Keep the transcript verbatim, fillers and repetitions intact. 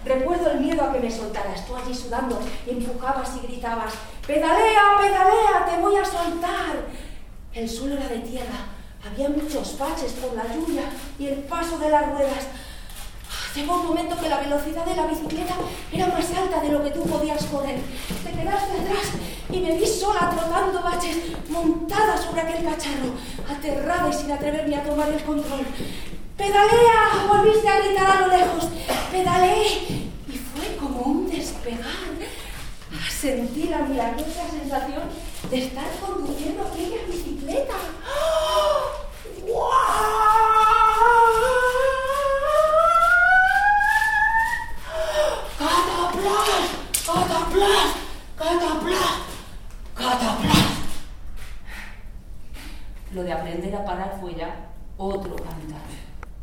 Recuerdo el miedo a que me soltaras, tú allí sudando, y empujabas y gritabas: ¡pedalea, pedalea, te voy a soltar! El suelo era de tierra, había muchos baches por la lluvia y el paso de las ruedas. Llegó un momento que la velocidad de la bicicleta era más alta de lo que tú podías correr. Te quedaste atrás y me vi sola trotando baches, montada sobre aquel cacharro, aterrada y sin atreverme a tomar el control. ¡Pedalea!, volviste a gritar a lo lejos. Pedaleé y fue como un despegar. Sentí la milagrosa sensación de estar con tu